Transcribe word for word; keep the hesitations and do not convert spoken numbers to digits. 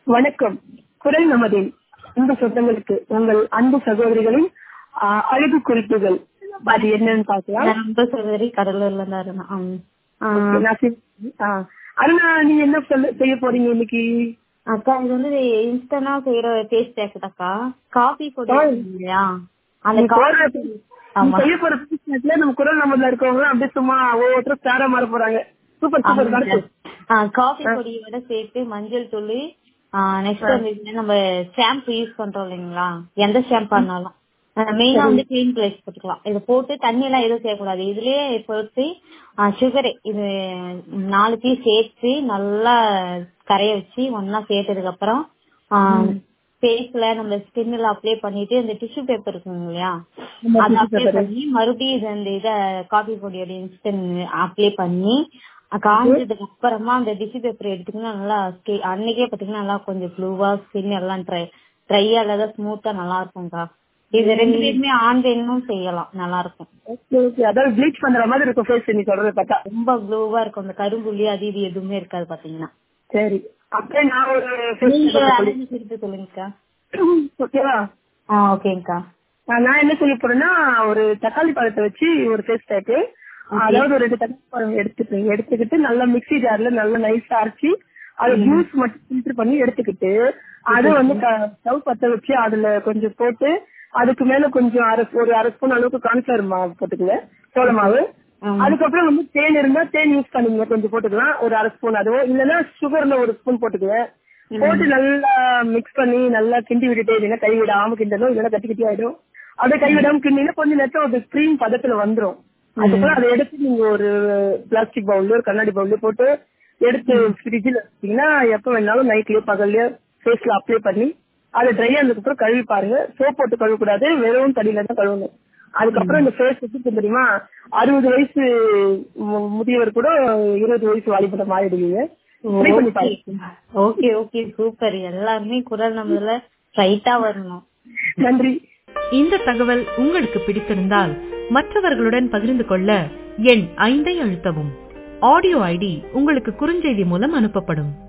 வணக்கம். குரல் நமதின் இந்த சொந்தங்களுக்கு உங்கள் அன்பு சகோதரிகளின் ஆஹ், அழகு குறிப்புகள் அது என்னன்னு பாக்கலாம். ரொம்ப சகோதரி கடலூர்ல இருந்து அருணா. ஆம். ஆ, நான் சி- ஆஹ், அருணா, நீங்க என்ன சொல்ல செய்ய போறீங்க இன்னைக்கு? அக்கா இது வந்து இன்ஸ்டன்டா செய்யற டேஸ்ட் பேக்கெட்டாக்கா காஃபி பொடி ஆ. இருக்கு இல்லையா அந்த நீ காஃபி போடுற பொடி. நீ ஆமா செய்ய போற businessல நம்ம குரல் நமதுல இருக்கவங்க அப்படியே சும்மா ஒவ்வொருத்தரும் ஸ்டாரா மாற போறாங்க. சூப்பர் சூப்பர் ஆமாங்க. கரெக்ட். ஆ, காஃபி ஆ. பொடியோட சேர்த்து மஞ்சள் தூள் நெக்ஸ்ட் வந்து இதுல நம்ம ஷாம்பு யூஸ் பண்றோம் இல்லைங்களா, எந்த ஷாம்பு ஆனாலும் மெயினா வந்து கிளீன் பிளேஸ் போட்டுக்கலாம். இதை போட்டு தண்ணி எல்லாம் எதுவும் செய்யக்கூடாது. இதுலயே பொறுத்து சுகரு இது நாலுத்தையும் சேர்த்து நல்லா கரைய வச்சு ஒன்னா சேர்த்ததுக்கு அப்புறம் ஃபேஸ்ல நம்ம ஸ்கின்ல அப்ளை பண்ணிட்டு இந்த டிஷ்யூ பேப்பர் இருக்குங்க இல்லையா, ஆமா, அதை tissue அப்ளை paper. பண்ணி மறுபடியும் இது அந்த இத காஃபி பொடியோட இன்ஸ்டன்ட் அப்ளை பண்ணி அஹ் காஞ்சதுக்கு அப்புறமா அந்த டிஷ்யூ பேப்பர் எடுத்துக்கினா நல்லா skin- அன்னைக்கே பாத்தீங்கன்னா நல்லா கொஞ்சம் ப்ளூவா ஸ்கின் எல்லாம் ட்ரை ட்ரையா இல்லாத ஸ்மூத்தா நல்லா இருக்கும்க்கா. இது ரெண்டு பேருமே ஆண் பெண்ணும் செய்யலாம், நல்லா இருக்கும். ஓகே ஓகே, அதாவது ப்ளீச் பண்ற மாதிரி இருக்கும் ஃபேஸ் நீ சொல்றத பார்த்தா. ரொம்ப க்ளோவா இருக்கும். அந்த கரும்புள்ளி அது இது எதுவுமே இருக்காது பாத்தீங்கன்னா. சரி, அப்படியே நான் ஒரு face நீங்க paper சொல்லி அழகு குறிப்பு சொல்லுங்கக்கா. ஓகேவா? ஆ ஓகேங்கக்கா. ஆஹ் நான் என்ன சொல்ல போறேன்னா, ஒரு தக்காளி பழத்தை வச்சு ஒரு ஃபேஸ் பேக்கு, அதாவது ஒரு ரெண்டு தக்காளி பழம் எடுத்துக்கோங்க. எடுத்துக்கிட்டு நல்லா மிக்ஸி ஜார்ல நல்லா நைஸா அரைச்சி அது ஜூஸ் மட்டும் ஃபில்டர் பண்ணி எடுத்துக்கிட்டு அது வந்து ஸ்டவ் பத்த வச்சு அதுல கொஞ்சம் போட்டு அதுக்கு மேல கொஞ்சம் அரை ஒரு அரை ஸ்பூன் அளவுக்கு கார்ன்ஃபிளவர் மாவு போட்டுக்கங்க, சோள மாவு. அதுக்கப்புறம் வந்து தேன் இருந்தா தேன் யூஸ் பண்ணுங்க, கொஞ்சம் போட்டுக்கலாம், ஒரு அரை ஸ்பூன். அதுவும் இல்லைன்னா சுகர்ல ஒரு ஸ்பூன் போட்டுக்குங்க. போட்டு நல்லா மிக்ஸ் பண்ணி நல்லா கிண்டி விட்டுட்டே இல்லைன்னா கை விடாம கிண்டணும், இல்லைன்னா கட்டி கட்டி ஆயிடும். அப்படியே கை விடாம கிண்டினா கொஞ்ச நேரத்துல ஒரு கிரீம் பதத்துல வந்துரும். அதுக்கப்புறம் அதை எடுத்து நீங்க ஒரு பிளாஸ்டிக் பவுல்ல ஒரு கண்ணாடி பவுல்ல போட்டு எடுத்து ஃப்ரிட்ஜில் வச்சீங்கன்னா எப்ப வேணாலும் நைட்லயோ பகல்லயோ ஃபேஸ்ல அப்ளை பண்ணி அது ட்ரை ஆனதுக்கு அப்புறம் கழுவி பாருங்க. சோப் போட்டு கழுவக்கூடாது, வெறும் தண்ணியில தான் கழுவணும். அதுக்கப்புறம் இந்த ஃபேஸ் எப்படி தெரியுமா, அறுபது வயசு மு- முதியவர் கூட இருபது வயசு வாலிபட மாறிடுவீங்க. ட்ரை பண்ணி பாருங்க. Okay okay super. எல்லாருமே குரல் நம்மள ஸ்ட்ரைட்டா வரணும். நன்றி. இந்த தகவல் உங்களுக்கு பிடித்திருந்தால் மற்றவர்களுடன் பகிர்ந்து கொள்ள எண் ஐந்தை அழுத்தவும். ஆடியோ ஐடி உங்களுக்கு குறுஞ்செய்தி மூலம் அனுப்பப்படும்.